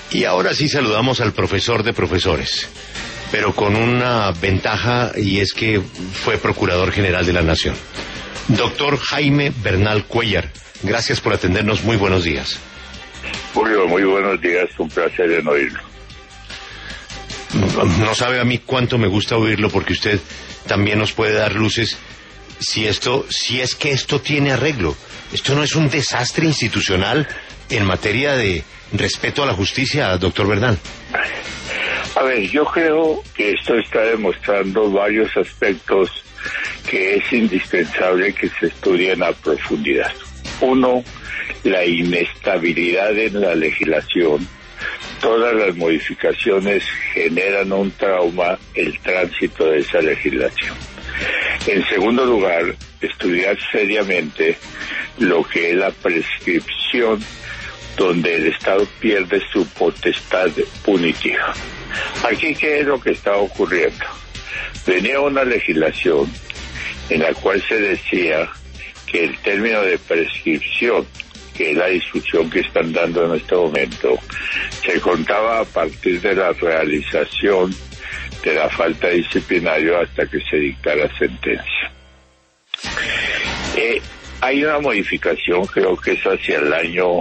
Y ahora sí saludamos al profesor de profesores, pero con una ventaja, y es que fue Procurador General de la Nación. Doctor Jaime Bernal Cuéllar, gracias por atendernos, muy buenos días. Julio, muy buenos días, un placer en oírlo. No sabe a mí cuánto me gusta oírlo, porque usted también nos puede dar luces si es que esto tiene arreglo. Esto no es un desastre institucional en materia de respeto a la justicia, doctor Bernal. A ver, yo creo que esto está demostrando varios aspectos que es indispensable que se estudien a profundidad. Uno, la inestabilidad en la legislación. Todas las modificaciones generan un trauma, el tránsito de esa legislación. En segundo lugar, estudiar seriamente lo que es la prescripción, donde el Estado pierde su potestad punitiva. Aquí, ¿qué es lo que está ocurriendo? Venía una legislación en la cual se decía que el término de prescripción, que es la discusión que están dando en este momento, se contaba a partir de la realización de la falta disciplinaria hasta que se dictara sentencia. Hay una modificación, creo que es hacia el año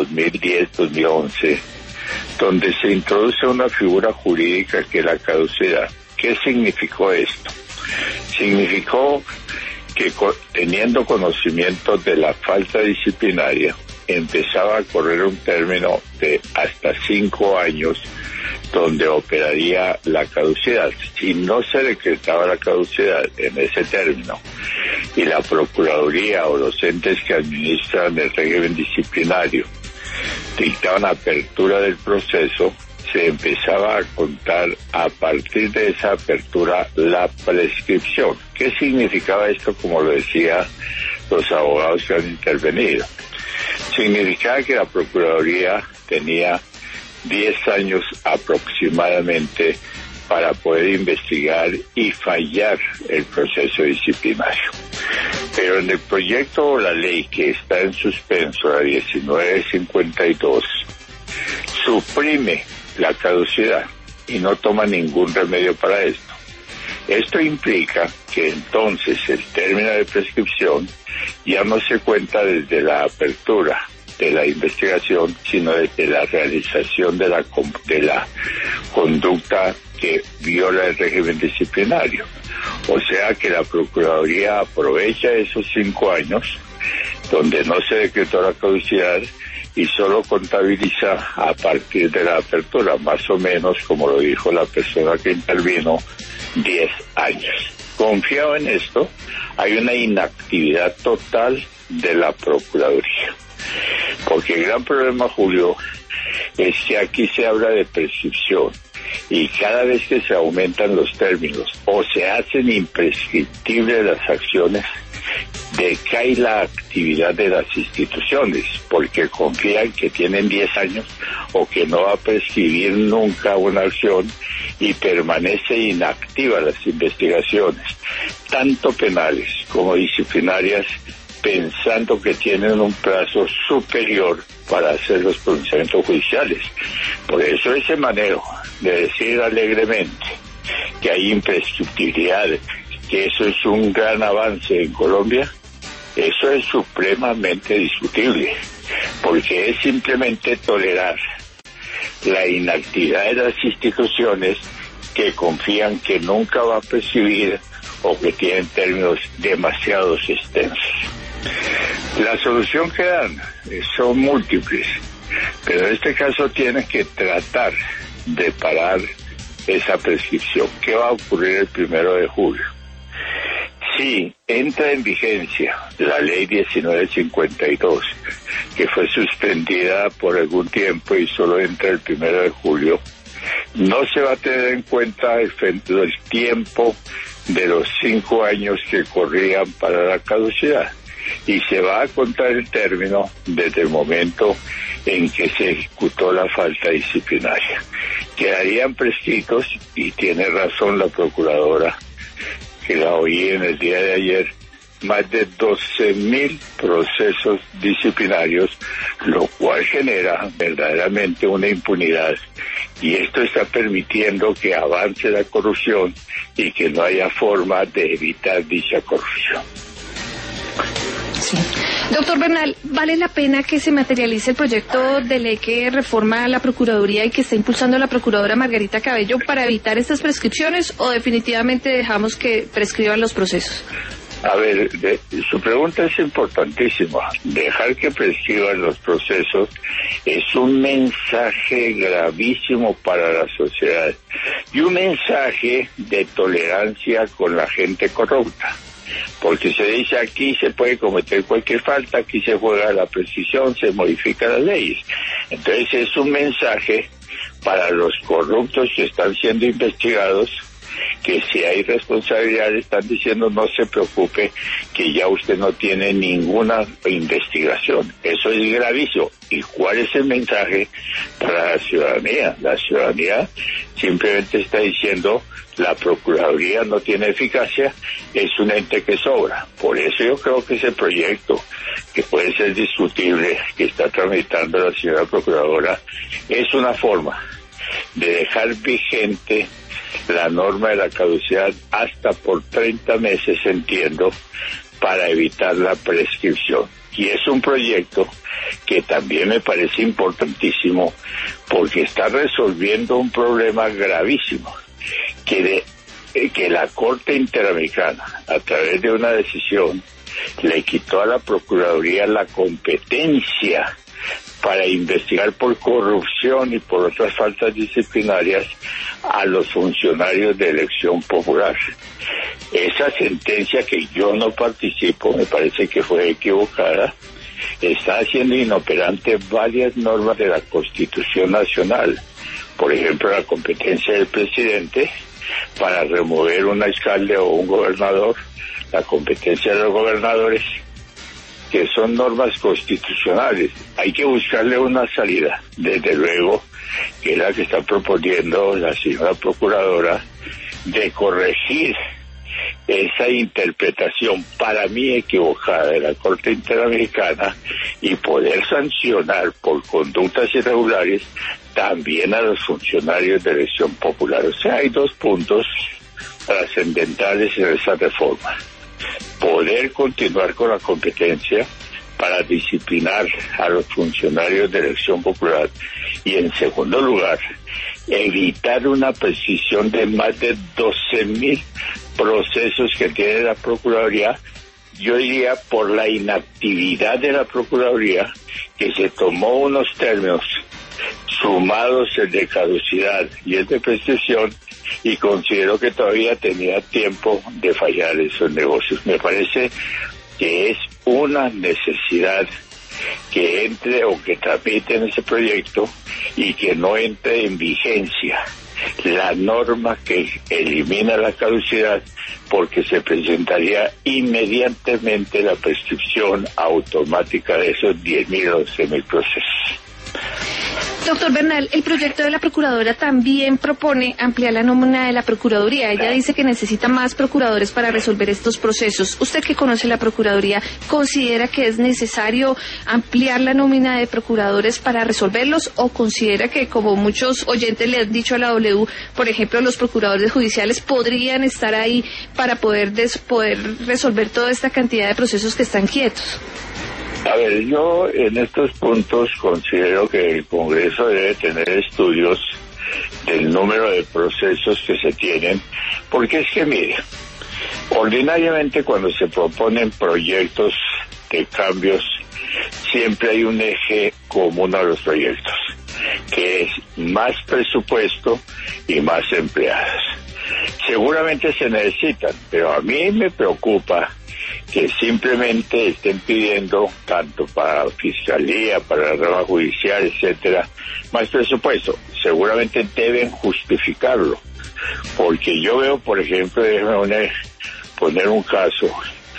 2010-2011, donde se introduce una figura jurídica que es la caducidad. ¿Qué significó esto? Significó que teniendo conocimiento de la falta disciplinaria, empezaba a correr un término de hasta 5 años donde operaría la caducidad. Si no se decretaba la caducidad en ese término y la Procuraduría o los entes que administran el régimen disciplinario dictaban apertura del proceso, se empezaba a contar a partir de esa apertura la prescripción. ¿Qué significaba esto, como lo decía los abogados que han intervenido? Significaba que la Procuraduría tenía 10 años aproximadamente para poder investigar y fallar el proceso disciplinario. Pero en el proyecto o la ley que está en suspenso, la 1952, suprime la caducidad y no toma ningún remedio para esto. Esto implica que entonces el término de prescripción ya no se cuenta desde la apertura de la investigación, sino desde la realización de la conducta que viola el régimen disciplinario. O sea que la Procuraduría aprovecha esos 5 años donde no se decretó la caducidad y solo contabiliza a partir de la apertura, más o menos, como lo dijo la persona que intervino, 10 años. Confiado en esto, hay una inactividad total de la Procuraduría. Porque el gran problema, Julio, es que aquí se habla de prescripción y cada vez que se aumentan los términos o se hacen imprescriptibles las acciones, decae la actividad de las instituciones porque confían que tienen 10 años o que no va a prescribir nunca una acción y permanece inactiva las investigaciones, tanto penales como disciplinarias, pensando que tienen un plazo superior para hacer los pronunciamientos judiciales. Por eso ese manejo de decir alegremente que hay imprescriptibilidad, que eso es un gran avance en Colombia, eso es supremamente discutible, porque es simplemente tolerar la inactividad de las instituciones que confían que nunca va a prescribir o que tienen términos demasiado extensos. La solución que dan son múltiples, pero en este caso tienen que tratar de parar esa prescripción. ¿Qué va a ocurrir el 1 de julio? Si entra en vigencia la ley 1952, que fue suspendida por algún tiempo y solo entra el 1 de julio, no se va a tener en cuenta el tiempo de los 5 años que corrían para la caducidad y se va a contar el término desde el momento en que se ejecutó la falta disciplinaria. Quedarían prescritos, y tiene razón la procuradora, que la oí en el día de ayer, más de 12.000 procesos disciplinarios, lo cual genera verdaderamente una impunidad. Y esto está permitiendo que avance la corrupción y que no haya forma de evitar dicha corrupción. Sí. Doctor Bernal, ¿vale la pena que se materialice el proyecto de ley que reforma la Procuraduría y que está impulsando la Procuradora Margarita Cabello para evitar estas prescripciones o definitivamente dejamos que prescriban los procesos? A ver, su pregunta es importantísima. Dejar que prescriban los procesos es un mensaje gravísimo para la sociedad y un mensaje de tolerancia con la gente corrupta. Porque se dice aquí se puede cometer cualquier falta, aquí se juega la precisión, se modifican las leyes. Entonces es un mensaje para los corruptos que están siendo investigados, que si hay responsabilidad están diciendo no se preocupe, que ya usted no tiene ninguna investigación. Eso es gravísimo. ¿Y cuál es el mensaje para la ciudadanía? La ciudadanía simplemente está diciendo la Procuraduría no tiene eficacia, es un ente que sobra. Por eso yo creo que ese proyecto, que puede ser discutible, que está tramitando la señora Procuradora, es una forma de dejar vigente la norma de la caducidad hasta por 30 meses, entiendo, para evitar la prescripción. Y es un proyecto que también me parece importantísimo porque está resolviendo un problema gravísimo que la Corte Interamericana, a través de una decisión, le quitó a la Procuraduría la competencia para investigar por corrupción y por otras faltas disciplinarias a los funcionarios de elección popular. Esa sentencia, que yo no participo, me parece que fue equivocada, está haciendo inoperante varias normas de la Constitución Nacional. Por ejemplo, la competencia del presidente para remover un alcalde o un gobernador, la competencia de los gobernadores, que son normas constitucionales. Hay que buscarle una salida, desde luego, que es la que está proponiendo la señora Procuradora, de corregir esa interpretación para mí equivocada de la Corte Interamericana y poder sancionar por conductas irregulares también a los funcionarios de elección popular. O sea, hay dos puntos trascendentales en esa reforma: poder continuar con la competencia para disciplinar a los funcionarios de elección popular y, en segundo lugar, evitar una prescripción de más de 12.000 procesos que tiene la Procuraduría, yo diría por la inactividad de la Procuraduría, que se tomó unos términos sumados el de caducidad y el de prescripción, y considero que todavía tenía tiempo de fallar esos negocios. Me parece que es una necesidad que entre o que tramite en ese proyecto y que no entre en vigencia la norma que elimina la caducidad, porque se presentaría inmediatamente la prescripción automática de esos 10.000 o 11.000 procesos. Doctor Bernal, el proyecto de la Procuradora también propone ampliar la nómina de la Procuraduría. Ella dice que necesita más procuradores para resolver estos procesos. Usted, que conoce la Procuraduría, ¿considera que es necesario ampliar la nómina de procuradores para resolverlos, o considera que, como muchos oyentes le han dicho a la W, por ejemplo, los procuradores judiciales podrían estar ahí para poder resolver toda esta cantidad de procesos que están quietos? A ver, yo en estos puntos considero que el Congreso debe tener estudios del número de procesos que se tienen, porque es que, mire, ordinariamente cuando se proponen proyectos de cambios, siempre hay un eje común a los proyectos, que es más presupuesto y más empleados. Seguramente se necesitan, pero a mí me preocupa que simplemente estén pidiendo, tanto para Fiscalía, para la rama judicial, etcétera, más presupuesto. Seguramente deben justificarlo, porque yo veo, por ejemplo, déjeme poner un caso,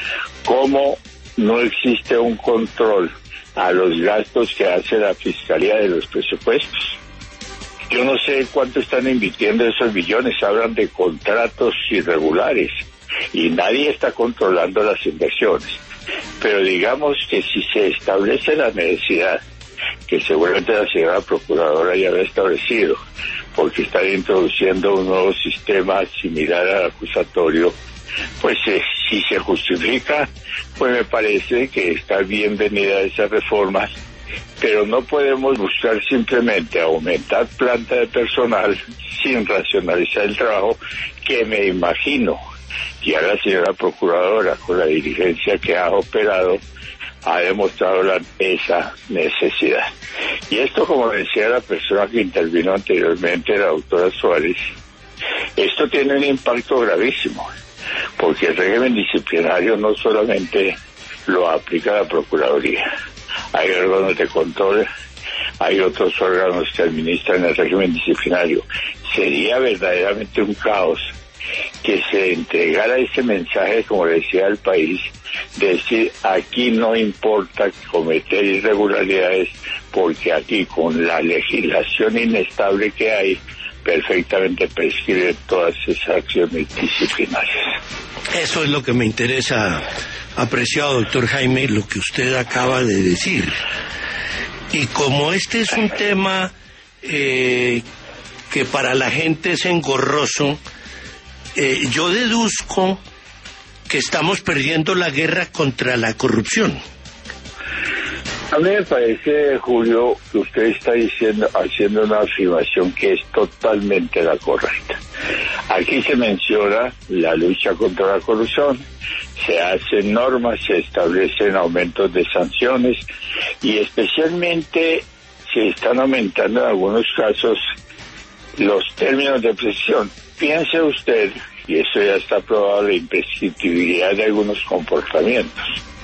cómo no existe un control a los gastos que hace la Fiscalía de los presupuestos. Yo no sé cuánto están invirtiendo esos millones, hablan de contratos irregulares, y nadie está controlando las inversiones. Pero digamos que si se establece la necesidad, que seguramente la señora procuradora ya había establecido, porque están introduciendo un nuevo sistema similar al acusatorio, pues si se justifica, pues me parece que está bienvenida esas reformas, pero no podemos buscar simplemente aumentar planta de personal sin racionalizar el trabajo, que me imagino ya la señora procuradora, con la diligencia que ha operado, ha demostrado esa necesidad. Y esto, como decía la persona que intervino anteriormente, la doctora Suárez, esto tiene un impacto gravísimo, porque el régimen disciplinario no solamente lo aplica la Procuraduría, hay órganos de control, hay otros órganos que administran el régimen disciplinario. Sería verdaderamente un caos que se entregara ese mensaje, como decía el país, de decir, aquí no importa cometer irregularidades, porque aquí, con la legislación inestable que hay, perfectamente prescribe todas esas acciones disciplinarias. Eso es lo que me interesa, apreciado doctor Jaime, lo que usted acaba de decir. Y como este es un tema que para la gente es engorroso, yo deduzco que estamos perdiendo la guerra contra la corrupción. A mí me parece, Julio, que usted está haciendo una afirmación que es totalmente la correcta. Aquí se menciona la lucha contra la corrupción, se hacen normas, se establecen aumentos de sanciones y especialmente se están aumentando en algunos casos los términos de prisión. Piense usted, y eso ya está probado, la imprescriptibilidad de algunos comportamientos.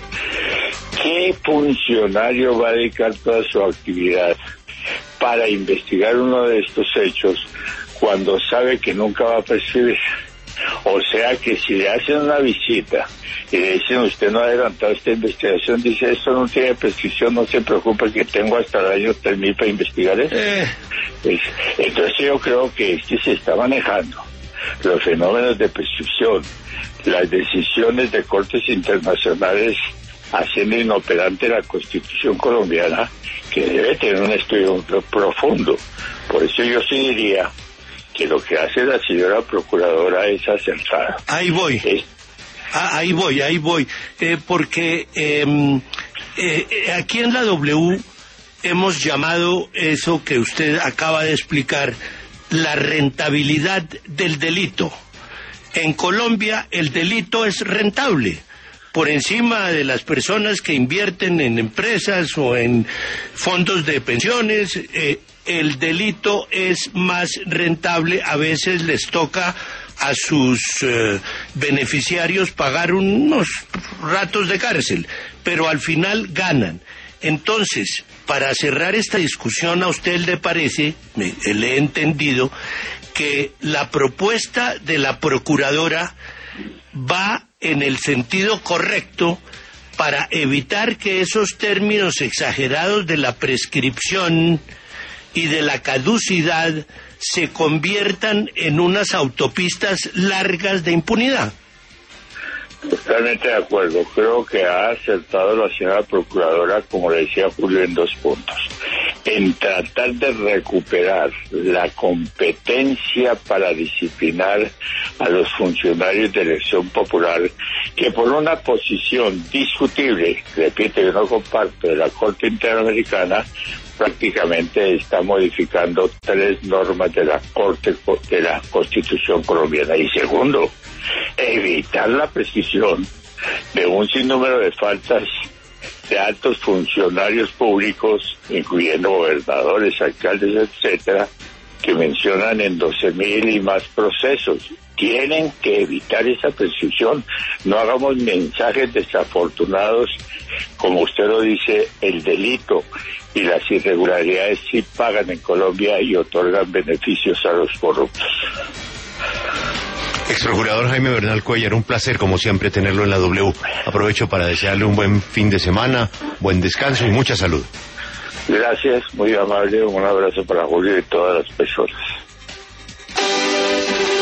¿Qué funcionario va a dedicar toda su actividad para investigar uno de estos hechos cuando sabe que nunca va a prescribir? O sea que si le hacen una visita y le dicen, usted no ha adelantado esta investigación, dice, esto no tiene prescripción, no se preocupe que tengo hasta el año 3000 para investigar eso. Entonces yo creo que se está manejando los fenómenos de prescripción, las decisiones de cortes internacionales haciendo inoperante la Constitución colombiana, que debe tener un estudio profundo. Por eso yo sí diría que lo que hace la señora procuradora es acertado. Ahí voy. Ahí voy. Porque aquí en la W hemos llamado eso que usted acaba de explicar la rentabilidad del delito. En Colombia el delito es rentable. Por encima de las personas que invierten en empresas o en fondos de pensiones, el delito es más rentable. A veces les toca a sus beneficiarios pagar unos ratos de cárcel, pero al final ganan. Entonces, para cerrar esta discusión, ¿a usted le parece, le he entendido, que la propuesta de la procuradora va en el sentido correcto para evitar que esos términos exagerados de la prescripción y de la caducidad se conviertan en unas autopistas largas de impunidad? Totalmente de acuerdo. Creo que ha acertado la señora procuradora, como le decía Julio, en 2 puntos. En tratar de recuperar la competencia para disciplinar a los funcionarios de elección popular, que por una posición discutible, repito, yo no comparto, de la Corte Interamericana, prácticamente está modificando 3 normas de la Corte de la Constitución colombiana. Y segundo, evitar la prescripción de un sinnúmero de faltas de altos funcionarios públicos, incluyendo gobernadores, alcaldes, etcétera, que mencionan en 12.000 y más procesos. Tienen que evitar esa prescripción. No hagamos mensajes desafortunados. Como usted lo dice, el delito y las irregularidades sí pagan en Colombia y otorgan beneficios a los corruptos. Ex procurador Jaime Bernal Cuéllar, un placer como siempre tenerlo en la W. Aprovecho para desearle un buen fin de semana, buen descanso y mucha salud. Gracias, muy amable, un abrazo para Julio y todas las personas.